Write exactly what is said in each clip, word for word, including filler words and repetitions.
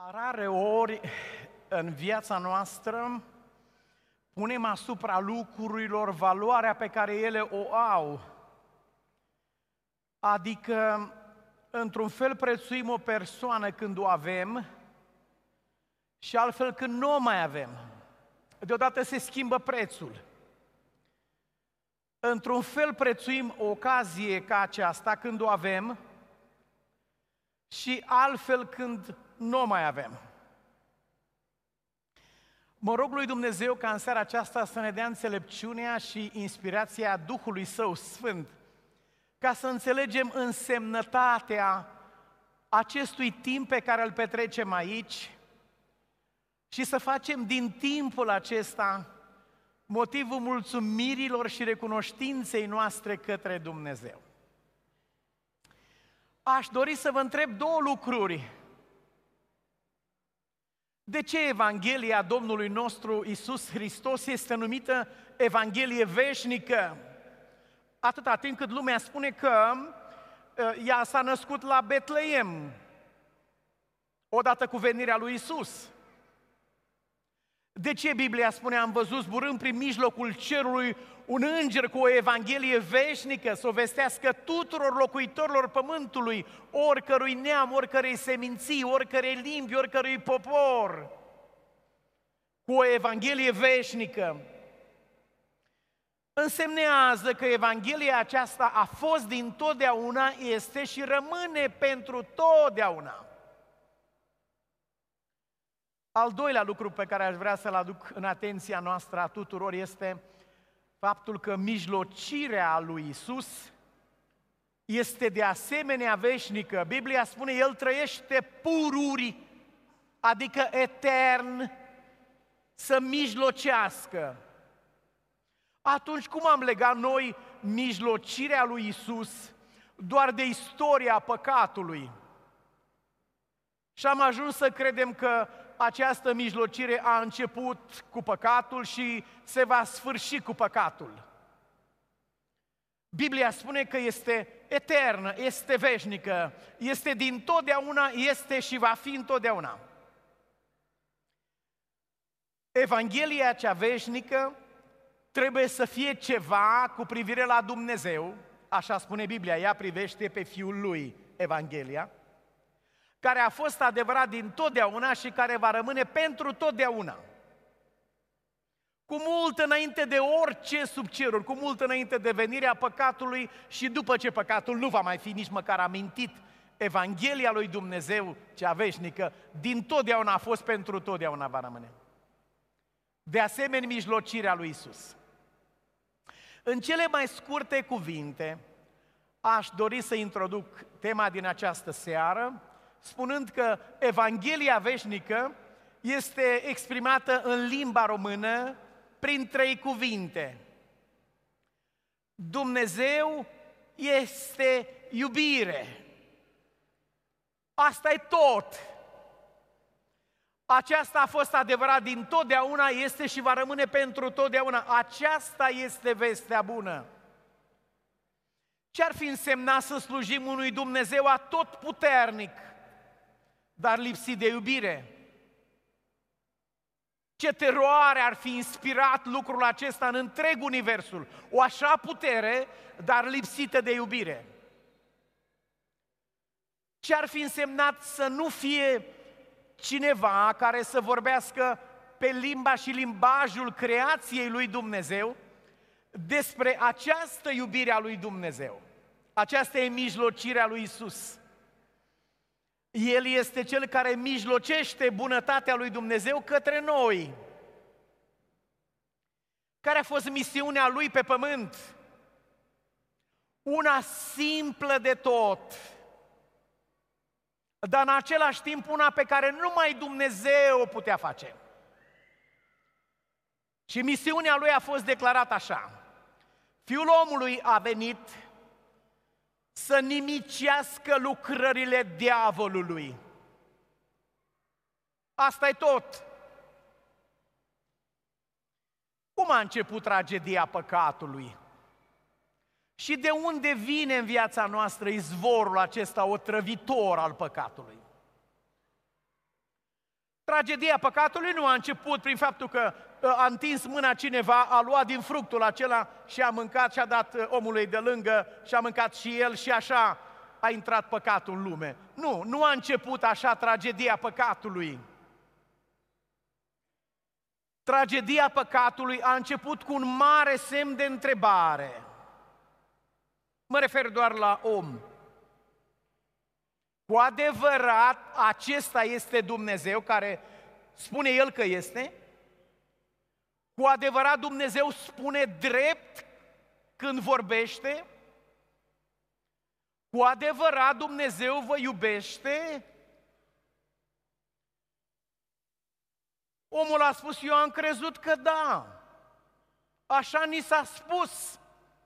Rare ori în viața noastră punem asupra lucrurilor valoarea pe care ele o au. Adică, într-un fel prețuim o persoană când o avem și altfel când nu o mai avem. Deodată se schimbă prețul. Într-un fel prețuim o ocazie ca aceasta când o avem și altfel când nu o mai avem. Mă rog lui Dumnezeu ca în seara aceasta să ne dea înțelepciunea și inspirația Duhului Său Sfânt, ca să înțelegem însemnătatea acestui timp pe care îl petrecem aici și să facem din timpul acesta motivul mulțumirilor și recunoștinței noastre către Dumnezeu. Aș dori să vă întreb două lucruri. De ce Evanghelia Domnului nostru Iisus Hristos este numită Evanghelie veșnică? Atâta timp cât lumea spune că ea s-a născut la Betleem, odată cu venirea lui Iisus. De ce Biblia spune, am văzut zburând prin mijlocul cerului un înger cu o Evanghelie veșnică, să o vestească tuturor locuitorilor pământului, oricărui neam, oricărei seminții, oricărei limbi, oricărui popor, cu o Evanghelie veșnică? Însemnează că Evanghelia aceasta a fost dintotdeauna, este și rămâne pentru totdeauna. Al doilea lucru pe care aș vrea să-l aduc în atenția noastră a tuturor este faptul că mijlocirea lui Iisus este de asemenea veșnică. Biblia spune, El trăiește pururi, adică etern, să mijlocească. Atunci cum am legat noi mijlocirea lui Iisus doar de istoria păcatului? Și am ajuns să credem că această mijlocire a început cu păcatul și se va sfârși cu păcatul. Biblia spune că este eternă, este veșnică, este dintotdeauna, este și va fi întotdeauna. Evanghelia cea veșnică trebuie să fie ceva cu privire la Dumnezeu, așa spune Biblia, ea privește pe Fiul Lui, Evanghelia, care a fost adevărat din totdeauna și care va rămâne pentru totdeauna. Cu mult înainte de orice sub ceruri, cu mult înainte de venirea păcatului și după ce păcatul nu va mai fi nici măcar amintit, Evanghelia lui Dumnezeu, cea veșnică, din totdeauna a fost, pentru totdeauna va rămâne. De asemenea, mijlocirea lui Iisus. În cele mai scurte cuvinte, aș dori să introduc tema din această seară, spunând că Evanghelia veșnică este exprimată în limba română prin trei cuvinte. Dumnezeu este iubire. Asta e tot. Aceasta a fost adevărat din totdeauna, este și va rămâne pentru totdeauna. Aceasta este vestea bună. Ce-ar fi însemna să slujim unui Dumnezeu atotputernic, dar lipsit de iubire? Ce teroare ar fi inspirat lucrul acesta în întreg universul? O așa putere, dar lipsită de iubire. Ce ar fi însemnat să nu fie cineva care să vorbească pe limba și limbajul creației lui Dumnezeu despre această iubire a lui Dumnezeu? Aceasta e mijlocirea lui Iisus. El este Cel care mijlocește bunătatea lui Dumnezeu către noi. Care a fost misiunea Lui pe pământ? Una simplă de tot, dar în același timp una pe care numai Dumnezeu o putea face. Și misiunea Lui a fost declarată așa: Fiul omului a venit să nimicească lucrările diavolului. Asta e tot. Cum a început tragedia păcatului? Și de unde vine în viața noastră izvorul acesta otrăvitor al păcatului? Tragedia păcatului nu a început prin faptul că a întins mâna cineva, a luat din fructul acela și a mâncat și a dat omului de lângă și a mâncat și el și așa a intrat păcatul în lume. Nu, nu a început așa tragedia păcatului. Tragedia păcatului a început cu un mare semn de întrebare. Mă refer doar la om. Cu adevărat, acesta este Dumnezeu care spune El că este? Cu adevărat Dumnezeu spune drept când vorbește? Cu adevărat Dumnezeu vă iubește? Omul a spus, eu am crezut că da. Așa ni s-a spus.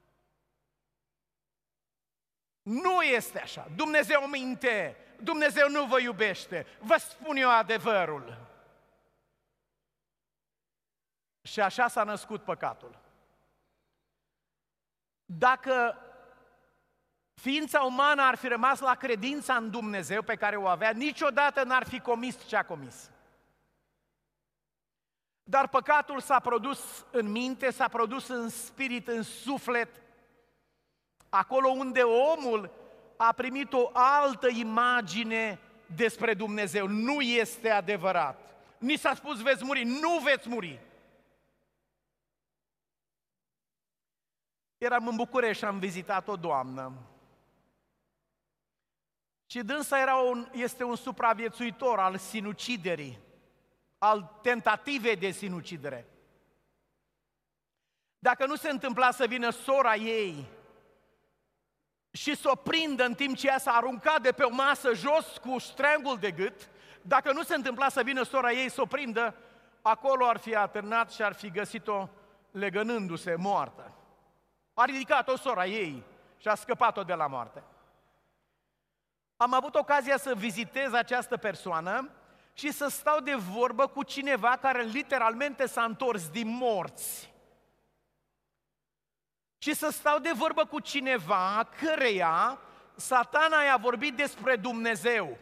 Nu este așa. Dumnezeu minte. Dumnezeu nu vă iubește. Vă spun eu adevărul. Și așa s-a născut păcatul. Dacă ființa umană ar fi rămas la credința în Dumnezeu pe care o avea, niciodată n-ar fi comis ce a comis. Dar păcatul s-a produs în minte, s-a produs în spirit, în suflet, acolo unde omul a primit o altă imagine despre Dumnezeu. Nu este adevărat. Ni s-a spus veți muri, nu veți muri. Eram în București și am vizitat o doamnă. Și dânsa era un, este un supraviețuitor al sinuciderii, al tentativei de sinucidere. Dacă nu se întâmpla să vină sora ei și să o prindă în timp ce ea s-a aruncat de pe o masă jos cu ștreangul de gât, dacă nu se întâmpla să vină sora ei să o prindă, acolo ar fi atârnat și ar fi găsit-o legănându-se moartă. A ridicat-o sora ei și a scăpat-o de la moarte. Am avut ocazia să vizitez această persoană și să stau de vorbă cu cineva care literalmente s-a întors din morți. Și să stau de vorbă cu cineva căreia Satana i-a vorbit despre Dumnezeu.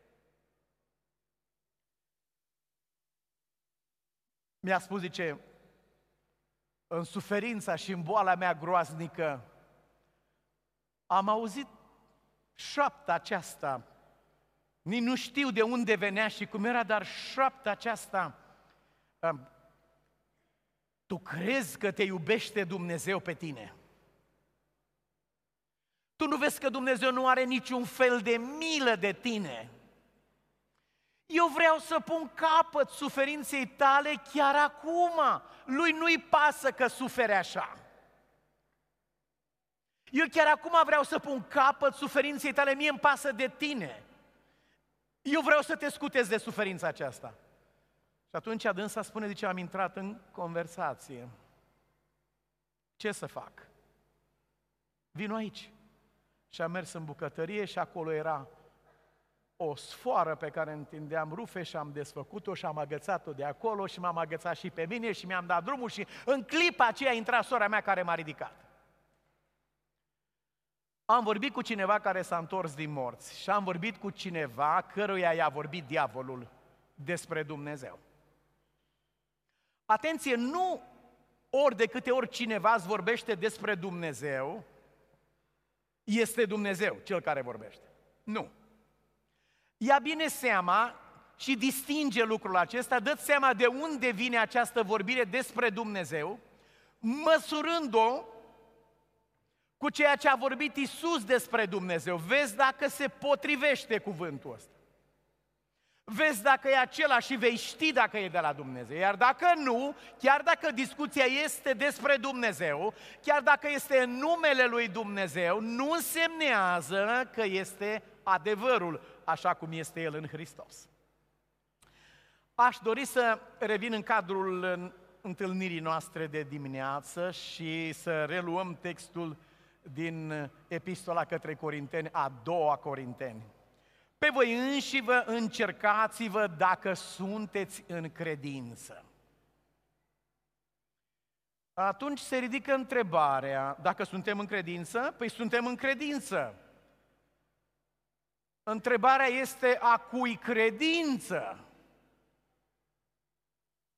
Mi-a spus, zice, în suferința și în boala mea groaznică, am auzit șoapta aceasta, nici nu știu de unde venea și cum era, dar șoapta aceasta, tu crezi că te iubește Dumnezeu pe tine? Tu nu vezi că Dumnezeu nu are niciun fel de milă de tine? Eu vreau să pun capăt suferinței tale chiar acum. Lui nu-i pasă că suferi așa. Eu chiar acum vreau să pun capăt suferinței tale, mie îmi pasă de tine. Eu vreau să te scutezi de suferința aceasta. Și atunci adânsa spune, zice, am intrat în conversație. Ce să fac? Vino aici. Și am mers în bucătărie și acolo era o sfoară pe care întindeam rufe și am desfăcut-o și am agățat-o de acolo și m-am agățat și pe mine și mi-am dat drumul și în clipa aceea a intrat sora mea care m-a ridicat. Am vorbit cu cineva care s-a întors din morți și am vorbit cu cineva căruia i-a vorbit diavolul despre Dumnezeu. Atenție, nu ori de câte ori cineva îți vorbește despre Dumnezeu, este Dumnezeu cel care vorbește. Nu. Ia bine seama și distinge lucrul acesta, dă-ți seama de unde vine această vorbire despre Dumnezeu, măsurând-o cu ceea ce a vorbit Iisus despre Dumnezeu. Vezi dacă se potrivește cuvântul ăsta. Vezi dacă e acela și vei ști dacă e de la Dumnezeu. Iar dacă nu, chiar dacă discuția este despre Dumnezeu, chiar dacă este în numele lui Dumnezeu, nu însemnează că este adevărul, așa cum este El în Hristos. Aș dori să revin în cadrul întâlnirii noastre de dimineață și să reluăm textul din Epistola către Corinteni, a doua Corinteni. Pe voi înși vă încercați-vă dacă sunteți în credință. Atunci se ridică întrebarea, dacă suntem în credință? Păi suntem în credință. Întrebarea este a cui credință?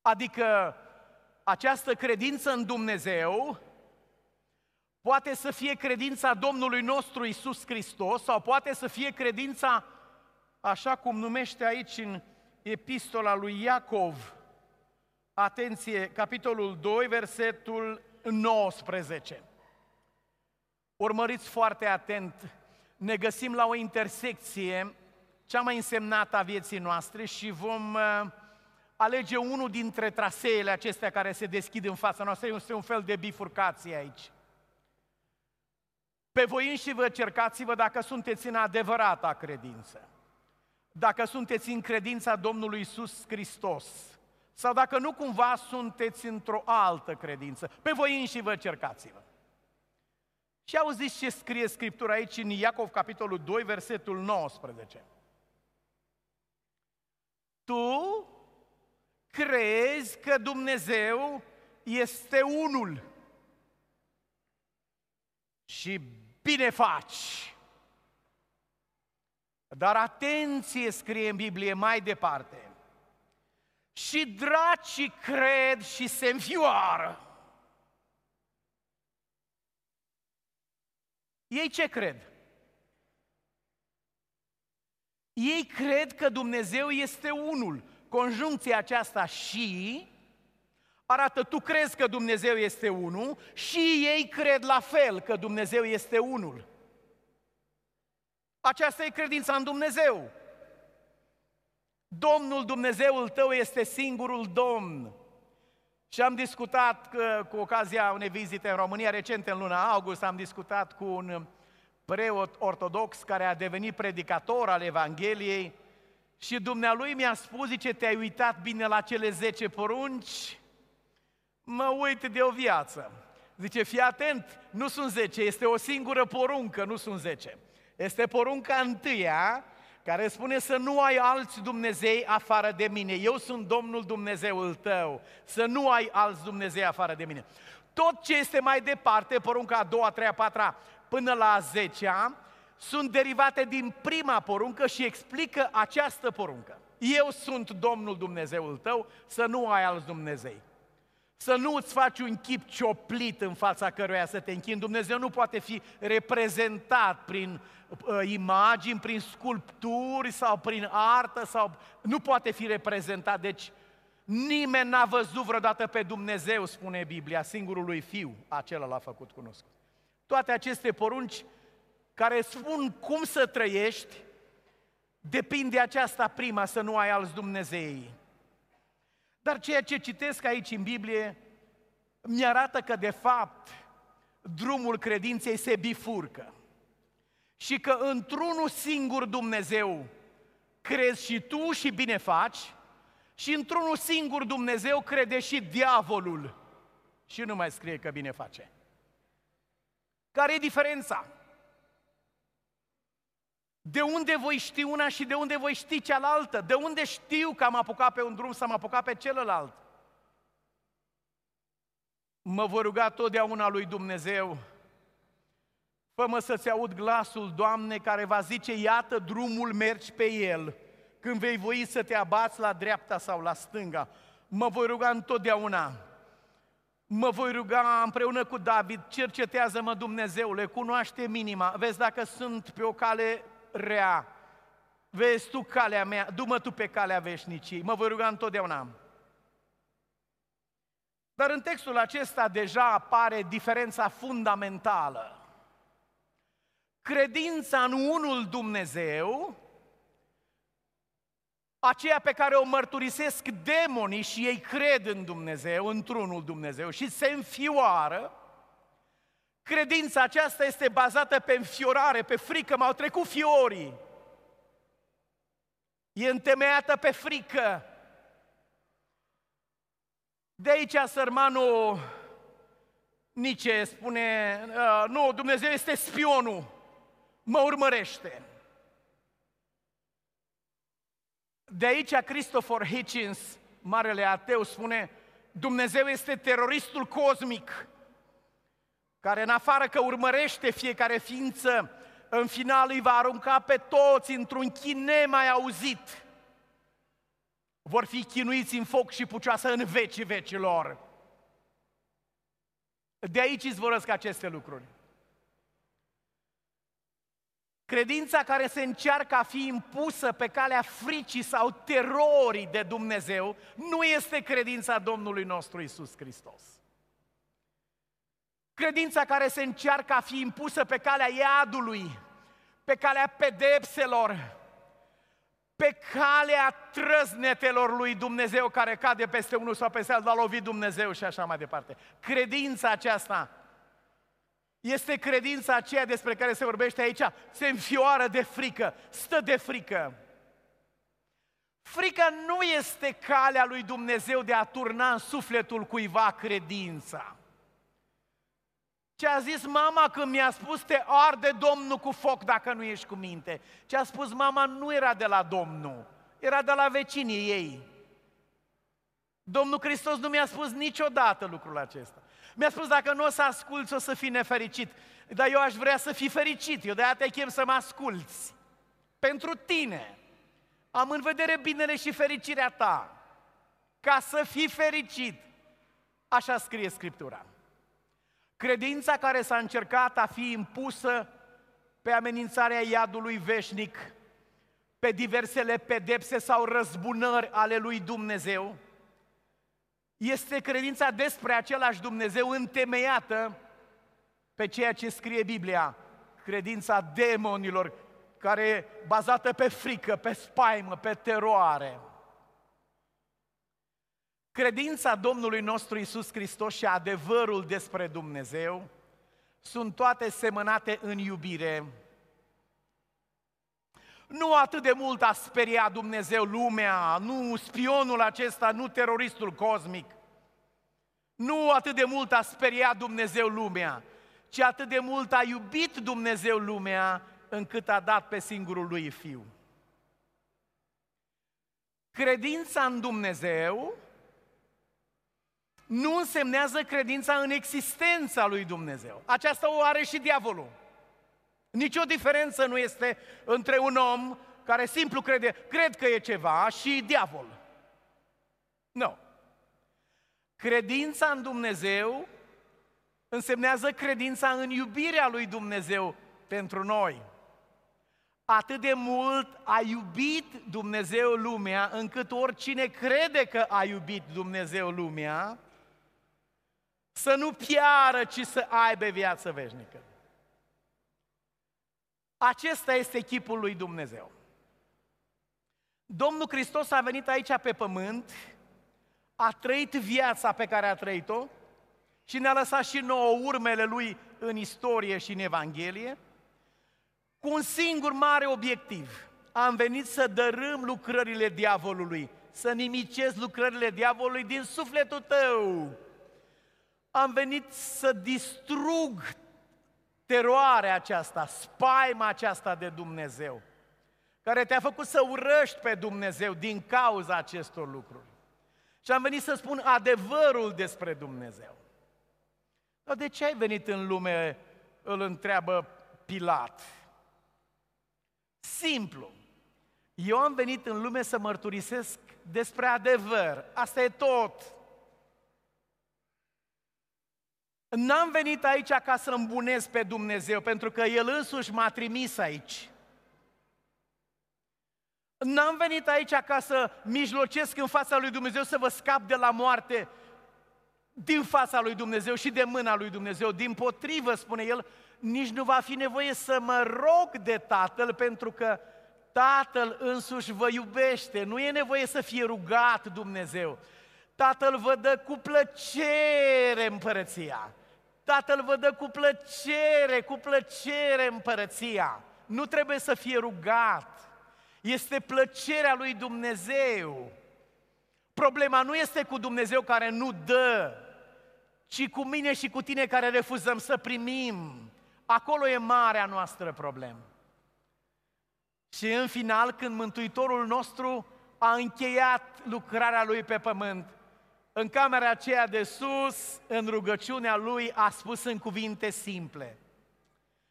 Adică această credință în Dumnezeu poate să fie credința Domnului nostru Iisus Hristos sau poate să fie credința, așa cum numește aici în epistola lui Iacov, atenție, capitolul doi, versetul nouăsprezece. Urmăriți foarte atent, ne găsim la o intersecție, cea mai însemnată a vieții noastre și vom alege unul dintre traseele acestea care se deschid în fața noastră, este un fel de bifurcație aici. Pe voi înși vă cercați-vă dacă sunteți în adevărata credință, dacă sunteți în credința Domnului Iisus Hristos, sau dacă nu cumva sunteți într-o altă credință. Pe voi înși vă cercați-vă. Și auziți ce scrie Scriptura aici în Iacov, capitolul doi, versetul nouăsprezece. Tu crezi că Dumnezeu este unul și bine faci. Dar atenție, scrie în Biblie mai departe, și dracii cred și se înfioară. Ei ce cred? Ei cred că Dumnezeu este unul. Conjuncția aceasta și arată, tu crezi că Dumnezeu este unul și ei cred la fel că Dumnezeu este unul. Aceasta e credința în Dumnezeu. Domnul Dumnezeul tău este singurul Domn. Și am discutat că, cu ocazia unei vizite în România recente, în luna august, am discutat cu un preot ortodox care a devenit predicator al Evangheliei și dumnealui mi-a spus, zice, te-ai uitat bine la cele zece porunci? Mă uit de o viață. Zice, fii atent, nu sunt zece, este o singură poruncă, nu sunt zece. Este porunca întâia, care spune să nu ai alți Dumnezei afară de mine. Eu sunt Domnul Dumnezeul tău, să nu ai alți Dumnezei afară de mine. Tot ce este mai departe, porunca a doua, a treia, a patra, până la a zecea, sunt derivate din prima poruncă și explică această poruncă. Eu sunt Domnul Dumnezeul tău, să nu ai alți Dumnezei. Să nu îți faci un chip cioplit în fața căruia să te închini. Dumnezeu nu poate fi reprezentat prin uh, imagini, prin sculpturi sau prin artă, sau nu poate fi reprezentat. Deci nimeni n-a văzut vreodată pe Dumnezeu, spune Biblia, singurul lui Fiu, acela l-a făcut cunoscut. Toate aceste porunci care spun cum să trăiești, depind de aceasta prima, să nu ai alți Dumnezei. Dar ceea ce citesc aici în Biblie mi-arată că, de fapt, drumul credinței se bifurcă și că într-unul singur Dumnezeu crezi și tu și bine faci și într-unul singur Dumnezeu crede și diavolul și nu mai scrie că bine face. Care e diferența? De unde voi ști una și de unde voi ști cealaltă? De unde știu că am apucat pe un drum să am apucat pe celălalt? Mă voi ruga totdeauna lui Dumnezeu, fă-mă să-ți aud glasul, Doamne, care va zice, iată drumul, mergi pe el, când vei voi să te abați la dreapta sau la stânga. Mă voi ruga întotdeauna. Mă voi ruga împreună cu David, cercetează-mă Dumnezeule, cunoaște minima, vezi dacă sunt pe o cale rea, vezi tu calea mea, du-mă tu pe calea veșnicii, mă voi ruga întotdeauna. Dar în textul acesta deja apare diferența fundamentală. Credința în unul Dumnezeu, aceea pe care o mărturisesc demonii și ei cred în Dumnezeu, într-unul Dumnezeu și se înfioară, credința aceasta este bazată pe înfiorare, pe frică, m-au trecut fiorii. E întemeiată pe frică. De aici sărmanul Nietzsche spune, nu, Dumnezeu este spionul, mă urmărește. De aici Christopher Hitchens, marele ateu, spune, Dumnezeu este teroristul cosmic, care în afară că urmărește fiecare ființă, în final îi va arunca pe toți într-un chin nemai auzit. vor fi chinuiți în foc și pucioasă în vecii vecilor. De aici izvorăsc aceste lucruri. Credința care se încearcă a fi impusă pe calea fricii sau terorii de Dumnezeu nu este credința Domnului nostru Iisus Hristos. Credința care se încearcă a fi impusă pe calea iadului, pe calea pedepselor, pe calea trăznetelor lui Dumnezeu care cade peste unul sau peste altul, a lovit Dumnezeu și așa mai departe. Credința aceasta este credința aceea despre care se vorbește aici, se înfioară de frică, stă de frică. Frica nu este calea lui Dumnezeu de a turna în sufletul cuiva credința. Ce a zis mama când mi-a spus te arde Domnul cu foc dacă nu ești cu minte? Ce a spus mama nu era de la Domnul, era de la vecinii ei. Domnul Hristos nu mi-a spus niciodată lucrul acesta. Mi-a spus dacă nu o să asculți o să fii nefericit, dar eu aș vrea să fii fericit, eu de-aia te chem să mă asculți. Pentru tine am în vedere binele și fericirea ta, ca să fii fericit. Așa scrie Scriptura. Credința care s-a încercat a fi impusă pe amenințarea iadului veșnic, pe diversele pedepse sau răzbunări ale lui Dumnezeu, este credința despre același Dumnezeu întemeiată pe ceea ce scrie Biblia, credința demonilor, care e bazată pe frică, pe spaimă, pe teroare. Credința Domnului nostru Iisus Hristos și adevărul despre Dumnezeu sunt toate semănate în iubire. Nu atât de mult a speriat Dumnezeu lumea, nu spionul acesta, nu teroristul cosmic. Nu atât de mult a speriat Dumnezeu lumea, ci atât de mult a iubit Dumnezeu lumea, încât a dat pe singurul lui Fiu. Credința în Dumnezeu nu însemnează credința în existența lui Dumnezeu. Aceasta o are și diavolul. Nici o diferență nu este între un om care simplu crede, cred că e ceva, și diavol. Nu. Credința în Dumnezeu însemnează credința în iubirea lui Dumnezeu pentru noi. Atât de mult a iubit Dumnezeu lumea, încât oricine crede că a iubit Dumnezeu lumea, să nu piară, ci să aibă viață veșnică. Acesta este chipul lui Dumnezeu. Domnul Hristos a venit aici pe pământ, a trăit viața pe care a trăit-o și ne-a lăsat și nouă urmele Lui în istorie și în Evanghelie, cu un singur mare obiectiv. Am venit să dărâm lucrările diavolului, să nimicesc lucrările diavolului din sufletul tău. Am venit să distrug teroarea aceasta, spaima aceasta de Dumnezeu, care te-a făcut să urăști pe Dumnezeu din cauza acestor lucruri. Și am venit să spun adevărul despre Dumnezeu. Dar de ce ai venit în lume, îl întreabă Pilat. Simplu. Eu am venit în lume să mărturisesc despre adevăr. Asta e tot. N-am venit aici ca să îmbunesc pe Dumnezeu, pentru că El însuși m-a trimis aici. N-am venit aici ca să mijlocesc în fața lui Dumnezeu, să vă scap de la moarte din fața lui Dumnezeu și de mâna lui Dumnezeu. Dimpotrivă, spune El, nici nu va fi nevoie să mă rog de Tatăl, pentru că Tatăl însuși vă iubește. Nu e nevoie să fie rugat Dumnezeu. Tatăl vă dă cu plăcere împărăția. Tatăl vă dă cu plăcere, cu plăcere împărăția. Nu trebuie să fie rugat. Este plăcerea lui Dumnezeu. Problema nu este cu Dumnezeu care nu dă, ci cu mine și cu tine care refuzăm să primim. Acolo e marea noastră problemă. Și în final, când Mântuitorul nostru a încheiat lucrarea Lui pe pământ, în camera aceea de sus, în rugăciunea Lui, a spus în cuvinte simple: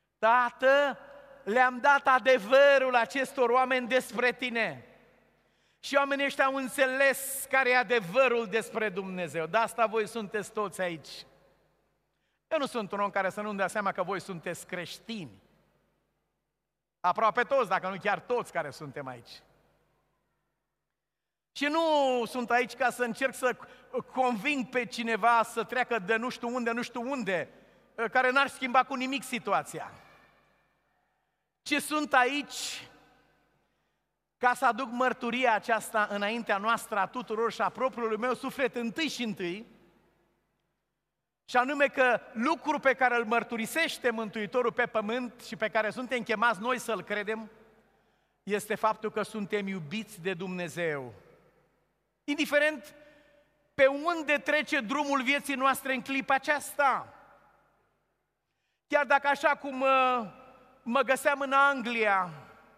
Tată, le-am dat adevărul acestor oameni despre Tine Și oamenii ăștia au înțeles care e adevărul despre Dumnezeu. De asta voi sunteți toți aici. Eu nu sunt un om care să nu-mi dea seama că voi sunteți creștini. Aproape toți, dacă nu chiar toți care suntem aici. Și nu sunt aici ca să încerc să conving pe cineva să treacă de nu știu unde, nu știu unde, care n-ar schimba cu nimic situația. Ci sunt aici ca să aduc mărturia aceasta înaintea noastră a tuturor și a propriului meu suflet întâi și întâi, și anume că lucrul pe care îl mărturisește Mântuitorul pe pământ și pe care suntem chemați noi să-l credem, este faptul că suntem iubiți de Dumnezeu. Indiferent pe unde trece drumul vieții noastre în clipa aceasta. Chiar dacă așa cum mă, mă găseam în Anglia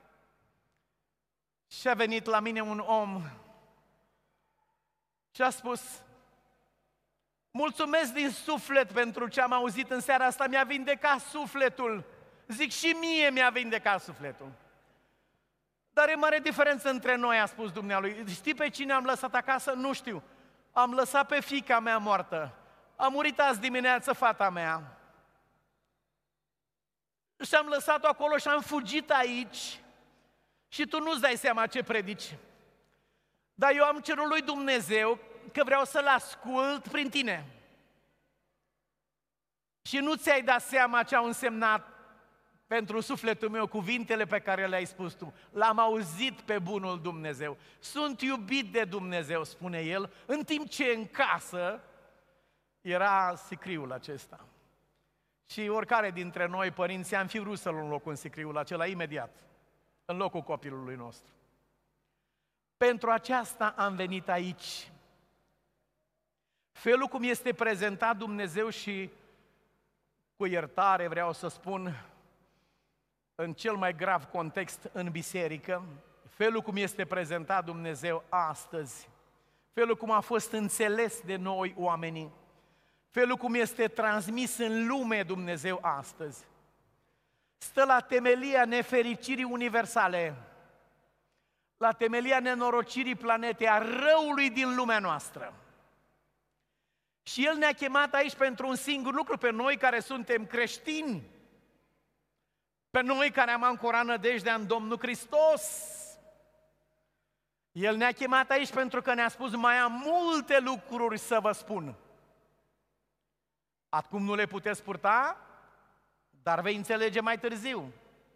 și a venit la mine un om și a spus: mulțumesc din suflet pentru ce am auzit în seara asta, mi-a vindecat sufletul. Zic, și mie mi-a vindecat sufletul. Dar e mare diferență între noi, a spus dumnealui. Știi pe cine am lăsat acasă? Nu știu. Am lăsat pe fiica mea moartă. A murit azi dimineață fata mea. Și am lăsat-o acolo și am fugit aici. Și tu nu-ți dai seama ce predici. Dar eu am cerut lui Dumnezeu că vreau să-L ascult prin tine. Și nu ți-ai dat seama ce au însemnat pentru sufletul meu cuvintele pe care le-ai spus tu. L-am auzit pe bunul Dumnezeu. Sunt iubit de Dumnezeu, spune el, în timp ce în casă era sicriul acesta. Și oricare dintre noi, părinți, am fi vrut să-l luăm locul în sicriul acela imediat, în locul copilului nostru. Pentru aceasta am venit aici. Felul cum este prezentat Dumnezeu și, cu iertare vreau să spun, în cel mai grav context în biserică, felul cum este prezentat Dumnezeu astăzi, felul cum a fost înțeles de noi oamenii, felul cum este transmis în lume Dumnezeu astăzi, stă la temelia nefericirii universale, la temelia nenorocirii planetei, a răului din lumea noastră. Și El ne-a chemat aici pentru un singur lucru, pe noi care suntem creștini, pe noi care am ancorat nădejdea în Domnul Hristos. El ne-a chemat aici pentru că ne-a spus: mai am multe lucruri să vă spun. Acum nu le puteți purta, dar vei înțelege mai târziu.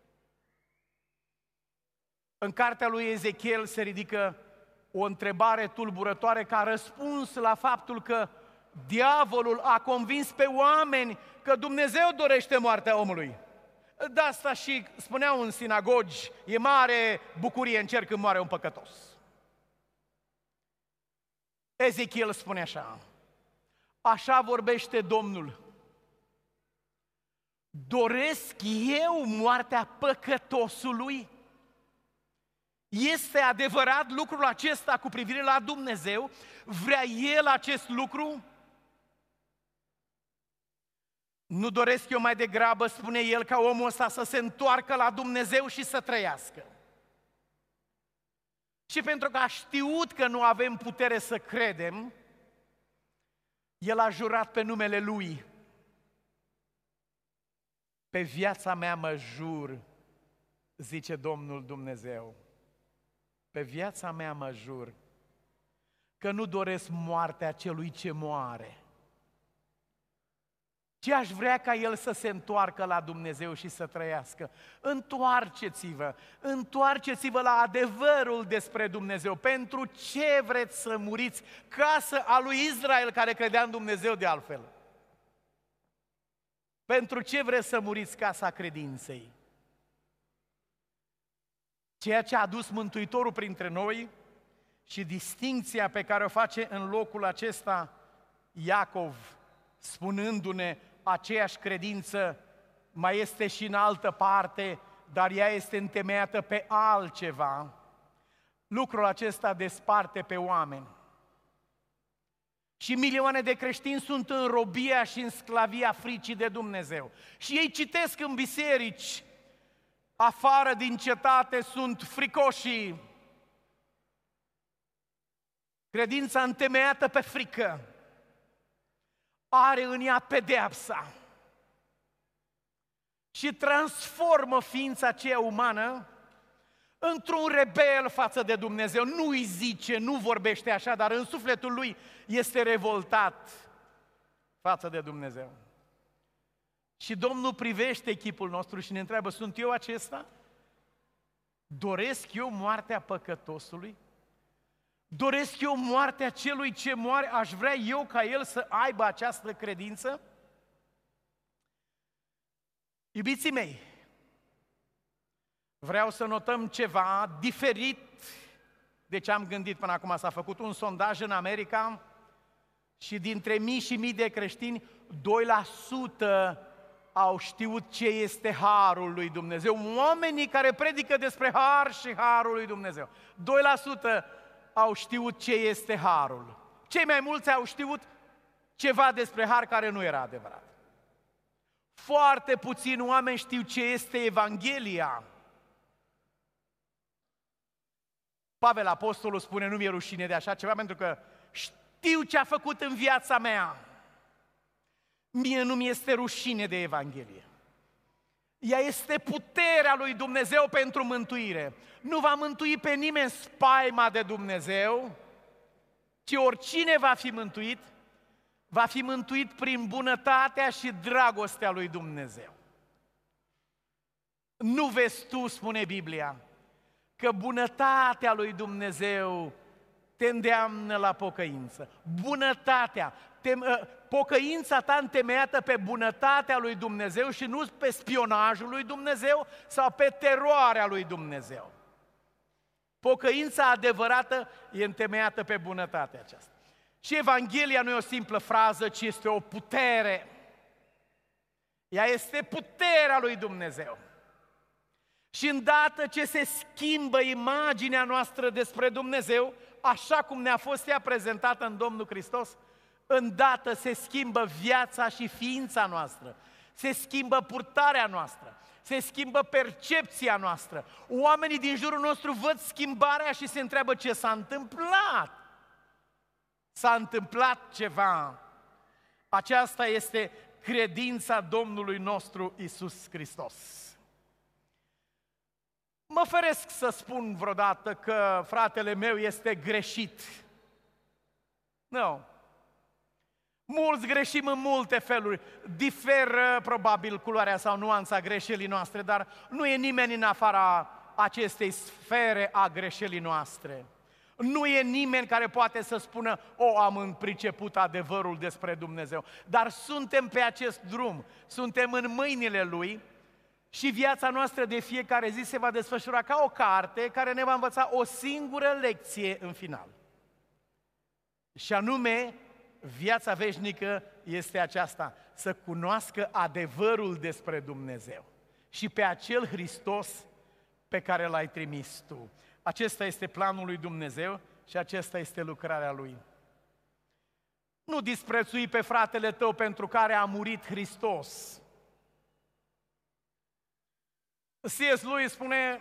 În cartea lui Ezechiel se ridică o întrebare tulburătoare ca răspuns la faptul că diavolul a convins pe oameni că Dumnezeu dorește moartea omului. De asta și spuneau în sinagogi, e mare bucurie în cer când moare un păcătos. Ezechiel spune așa: așa vorbește Domnul, doresc eu moartea păcătosului? Este adevărat lucrul acesta cu privire la Dumnezeu? Vrea El acest lucru? Nu doresc eu mai degrabă, spune el, ca omul ăsta să se întoarcă la Dumnezeu și să trăiască. Și pentru că a știut că nu avem putere să credem, el a jurat pe numele Lui: pe viața mea mă jur, zice Domnul Dumnezeu, pe viața mea mă jur că nu doresc moartea celui ce moare, ci aș vrea ca el să se întoarcă la Dumnezeu și să trăiască. Întoarceți-vă, întoarceți-vă la adevărul despre Dumnezeu. Pentru ce vreți să muriți? Casă a lui Israel, care credea în Dumnezeu de altfel. Pentru ce vreți să muriți, casa credinței? Ceea ce a adus Mântuitorul printre noi și distincția pe care o face în locul acesta Iacov, spunându-ne: aceeași credință mai este și în altă parte, dar ea este întemeiată pe altceva. Lucrul acesta desparte pe oameni. Și milioane de creștini sunt în robia și în sclavia fricii de Dumnezeu. Și ei citesc în biserici: afară din cetate sunt fricoșii, credința întemeiată pe frică, are în ea pedeapsa și transformă ființa aceea umană într-un rebel față de Dumnezeu. Nu îi zice, nu vorbește așa, dar în sufletul lui este revoltat față de Dumnezeu. Și Domnul privește echipul nostru și ne întreabă, sunt eu acesta? Doresc eu moartea păcătosului? Doresc eu moartea celui ce moare? Aș vrea eu ca el să aibă această credință? Iubiții mei, vreau să notăm ceva diferit de ce am gândit până acum. S-a făcut un sondaj în America și dintre mii și mii de creștini, doi la sută au știut ce este harul lui Dumnezeu. Oamenii care predică despre har și harul lui Dumnezeu. doi la sută au știut ce este harul. Cei mai mulți au știut ceva despre har care nu era adevărat. Foarte puțini oameni știu ce este Evanghelia. Pavel Apostolul spune, nu mi-e rușine de așa ceva, pentru că știu ce a făcut în viața mea. Mie nu mi este rușine de Evanghelie. Ea este puterea lui Dumnezeu pentru mântuire. Nu va mântui pe nimeni spaima de Dumnezeu, ci oricine va fi mântuit, va fi mântuit prin bunătatea și dragostea lui Dumnezeu. Nu vezi tu, spune Biblia, că bunătatea lui Dumnezeu te îndeamnă la pocăință. Bunătatea, te, pocăința ta întemeiată pe bunătatea lui Dumnezeu și nu pe spionajul lui Dumnezeu sau pe teroarea lui Dumnezeu. Pocăința adevărată e întemeiată pe bunătatea aceasta. Și Evanghelia nu e o simplă frază, ci este o putere. Ea este puterea lui Dumnezeu. Și îndată ce se schimbă imaginea noastră despre Dumnezeu, așa cum ne-a fost ea prezentată în Domnul Hristos, îndată se schimbă viața și ființa noastră, se schimbă purtarea noastră, se schimbă percepția noastră. Oamenii din jurul nostru văd schimbarea și se întreabă ce s-a întâmplat. S-a întâmplat ceva. Aceasta este credința Domnului nostru Iisus Hristos. Mă feresc să spun vreodată că fratele meu este greșit. Nu. Mulți greșim în multe feluri. Diferă probabil culoarea sau nuanța greșelii noastre, dar nu e nimeni în afara acestei sfere a greșelii noastre. Nu e nimeni care poate să spună, o, am priceput adevărul despre Dumnezeu. Dar suntem pe acest drum, suntem în mâinile Lui și viața noastră de fiecare zi se va desfășura ca o carte care ne va învăța o singură lecție în final. Și anume, viața veșnică este aceasta, să cunoască adevărul despre Dumnezeu și pe acel Hristos pe care L-ai trimis tu. Acesta este planul lui Dumnezeu și acesta este lucrarea Lui. Nu disprețui pe fratele tău pentru care a murit Hristos. C S. Lewis spune,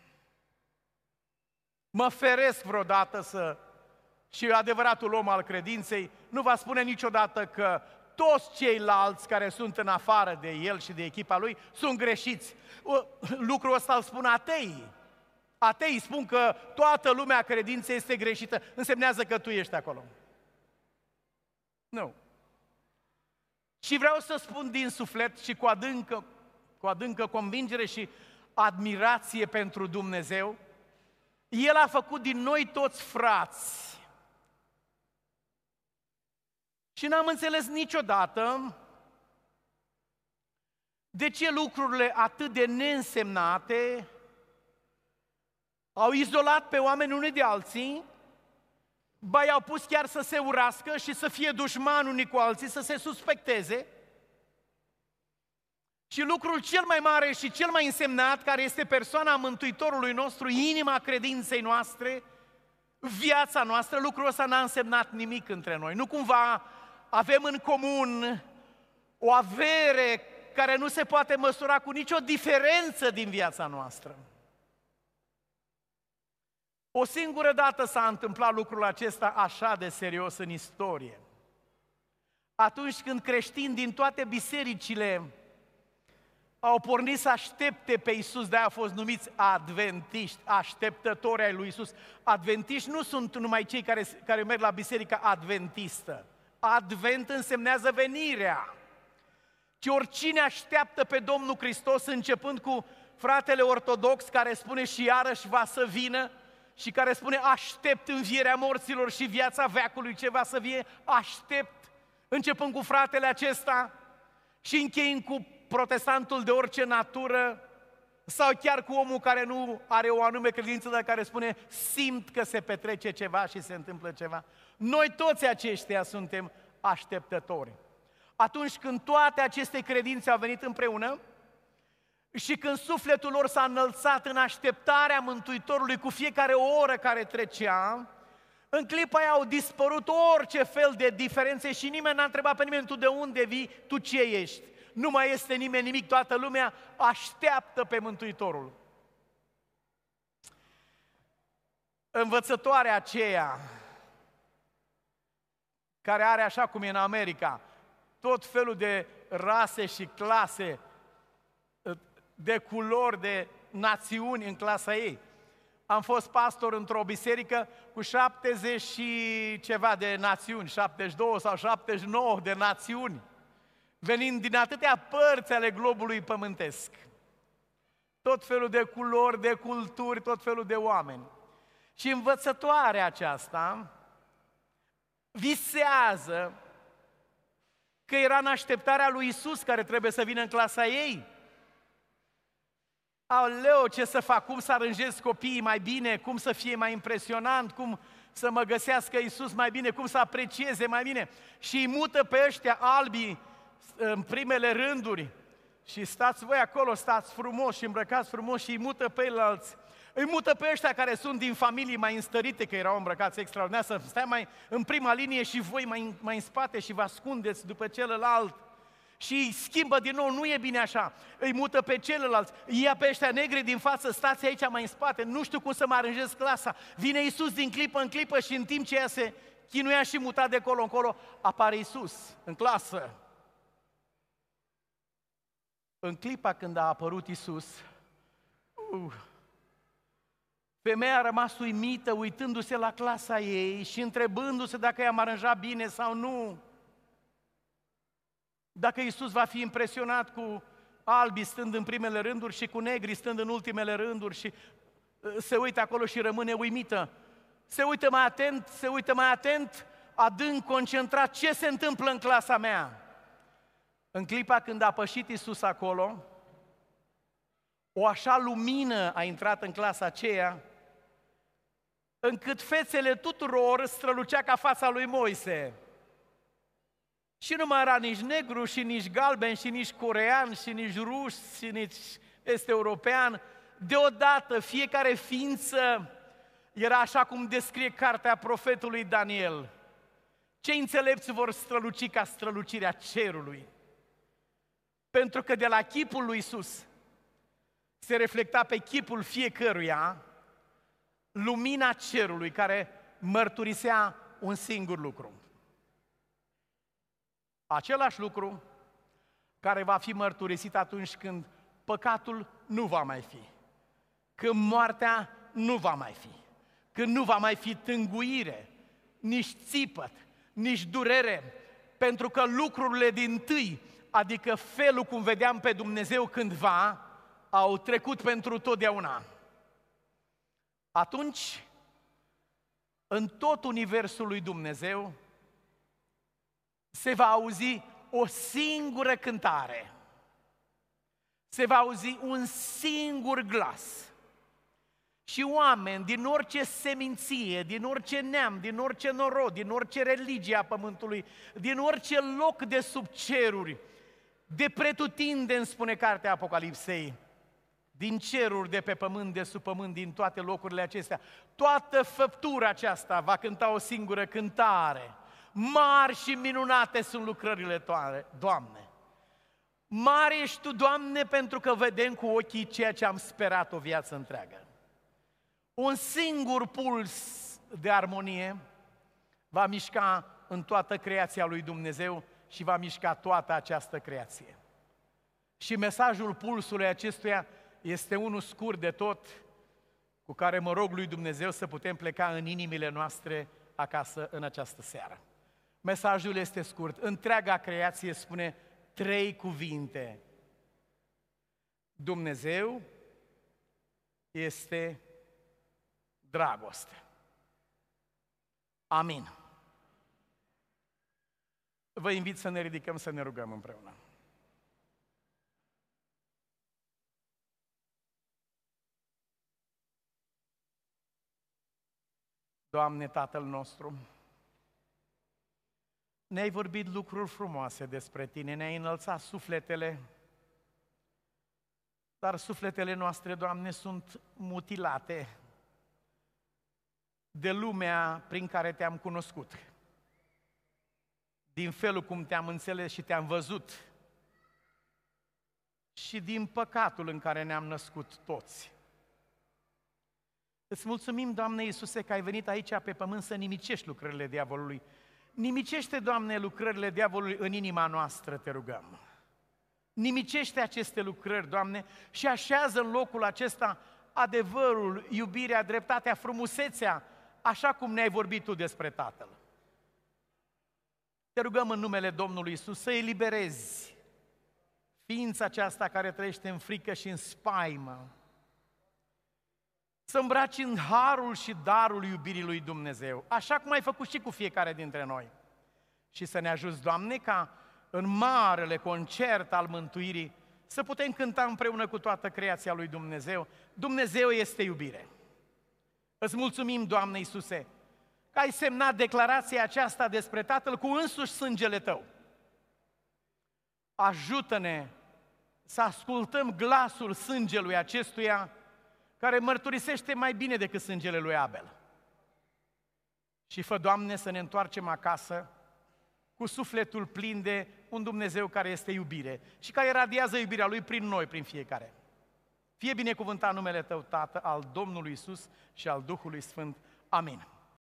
mă feresc vreodată să... Și adevăratul om al credinței nu va spune niciodată că toți ceilalți care sunt în afară de el și de echipa lui sunt greșiți. Lucrul ăsta îl spun ateii. Ateii spun că toată lumea credinței este greșită. Însemnează că tu ești acolo. Nu. Și vreau să spun din suflet și cu adâncă, cu adâncă convingere și admirație pentru Dumnezeu, El a făcut din noi toți frați. Și n-am înțeles niciodată de ce lucrurile atât de neînsemnate au izolat pe oameni unii de alții, ba i-au pus chiar să se urască și să fie dușmani unii cu alții, să se suspecteze. Și lucrul cel mai mare și cel mai însemnat, care este persoana Mântuitorului nostru, inima credinței noastre, viața noastră, lucrul ăsta n-a însemnat nimic între noi. Nu cumva avem în comun o avere care nu se poate măsura cu nicio diferență din viața noastră. O singură dată s-a întâmplat lucrul acesta așa de serios în istorie. Atunci când creștini din toate bisericile au pornit să aștepte pe Iisus, de-aia au fost numiți adventiști, așteptători ai lui Iisus. Adventiști nu sunt numai cei care, care merg la biserica adventistă. Advent însemnează venirea. Ci oricine așteaptă pe Domnul Hristos, începând cu fratele ortodox care spune și iarăși va să vină, și care spune aștept învierea morților și viața veacului ce va să vie, aștept, începând cu fratele acesta și încheind cu protestantul de orice natură, sau chiar cu omul care nu are o anume credință, dar care spune simt că se petrece ceva și se întâmplă ceva. Noi toți aceștia suntem așteptători. Atunci când toate aceste credințe au venit împreună și când sufletul lor s-a înălțat în așteptarea Mântuitorului cu fiecare oră care trecea, în clipa aia au dispărut orice fel de diferențe și nimeni n-a întrebat pe nimeni tu de unde vii, tu ce ești. Nu mai este nimeni nimic, toată lumea așteaptă pe Mântuitorul. Învățătoarea aceea, care are așa cum e în America, tot felul de rase și clase, de culori, de națiuni în clasa ei. Am fost pastor într-o biserică cu șaptezeci și ceva de națiuni, șaptezeci și doi sau șaptezeci și nouă de națiuni, venind din atâtea părți ale globului pământesc. Tot felul de culori, de culturi, tot felul de oameni. Și învățătoarea aceasta visează că era în așteptarea lui Iisus care trebuie să vină în clasa ei. Aoleu, ce să fac, cum să aranjez copiii mai bine, cum să fie mai impresionant, cum să mă găsească Iisus mai bine, cum să aprecieze mai bine. Și îi mută pe ăștia albi în primele rânduri și stați voi acolo, stați frumos și îmbrăcați frumos și îi mută pe ceilalți. Îi mută pe ăștia care sunt din familii mai înstărite, că erau îmbrăcați extraordinar, să stai mai în prima linie și voi mai, mai în spate și vă ascundeți după celălalt. Și îi schimbă din nou, nu e bine așa, îi mută pe celălalt, îi ia pe ăștia negri din față, stați aici mai în spate, nu știu cum să mă aranjez clasa. Vine Iisus din clipă în clipă și în timp ce ea se chinuia și muta de colo încolo, apare Iisus în clasă. În clipa când a apărut Iisus, uh, femeia a rămas uimită, uitându-se la clasa ei și întrebându-se dacă i-am aranjat bine sau nu. Dacă Iisus va fi impresionat cu albii stând în primele rânduri și cu negri stând în ultimele rânduri și se uită acolo și rămâne uimită. Se uită mai atent, se uită mai atent, adânc concentrat, ce se întâmplă în clasa mea? În clipa când a pășit Iisus acolo, o așa lumină a intrat în clasa aceea, încât fețele tuturor strălucea ca fața lui Moise. Și nu mai era nici negru, și nici galben, și nici corean, și nici rus, și nici este european. Deodată, fiecare ființă era așa cum descrie cartea profetului Daniel. Cei înțelepți vor străluci ca strălucirea cerului. Pentru că de la chipul lui Iisus se reflecta pe chipul fiecăruia lumina cerului care mărturisea un singur lucru. Același lucru care va fi mărturisit atunci când păcatul nu va mai fi, când moartea nu va mai fi, când nu va mai fi tânguire, nici țipăt, nici durere, pentru că lucrurile dintâi, adică felul cum vedeam pe Dumnezeu cândva, au trecut pentru totdeauna. Atunci, în tot universul lui Dumnezeu, se va auzi o singură cântare, se va auzi un singur glas. Și oameni din orice seminție, din orice neam, din orice norod, din orice religie a pământului, din orice loc de sub ceruri, de pretutindeni, spune cartea Apocalipsei, din ceruri, de pe pământ, de sub pământ, din toate locurile acestea, toată făptura aceasta va cânta o singură cântare. Mari și minunate sunt lucrările Tale, Doamne. Mare ești Tu, Doamne, pentru că vedem cu ochii ceea ce am sperat o viață întreagă. Un singur puls de armonie va mișca în toată creația lui Dumnezeu și va mișca toată această creație. Și mesajul pulsului acestuia este unul scurt de tot, cu care mă rog lui Dumnezeu să putem pleca în inimile noastre acasă în această seară. Mesajul este scurt. Întreaga creație spune trei cuvinte. Dumnezeu este dragoste. Amin. Vă invit să ne ridicăm, să ne rugăm împreună. Doamne, Tatăl nostru, ne-ai vorbit lucruri frumoase despre Tine, ne-ai înălțat sufletele, dar sufletele noastre, Doamne, sunt mutilate de lumea prin care Te-am cunoscut, din felul cum Te-am înțeles și Te-am văzut și din păcatul în care ne-am născut toți. Îți mulțumim, Doamne Iisuse, că ai venit aici pe pământ să nimicești lucrările diavolului. Nimicește, Doamne, lucrările diavolului în inima noastră, Te rugăm. Nimicește aceste lucrări, Doamne, și așează în locul acesta adevărul, iubirea, dreptatea, frumusețea, așa cum ne-ai vorbit Tu despre Tatăl. Te rugăm în numele Domnului Iisus să eliberezi ființa aceasta care trăiește în frică și în spaimă, să îmbraci în harul și darul iubirii lui Dumnezeu, așa cum ai făcut și cu fiecare dintre noi. Și să ne ajuți, Doamne, ca în marele concert al mântuirii să putem cânta împreună cu toată creația lui Dumnezeu. Dumnezeu este iubire. Îți mulțumim, Doamne Iisuse, că ai semnat declarația aceasta despre Tatăl cu însuși sângele Tău. Ajută-ne să ascultăm glasul sângelui acestuia, care mărturisește mai bine decât sângele lui Abel. Și fă, Doamne, să ne întoarcem acasă cu sufletul plin de un Dumnezeu care este iubire și care radiază iubirea Lui prin noi, prin fiecare. Fie binecuvântat numele Tău, Tată, al Domnului Iisus și al Duhului Sfânt. Amin.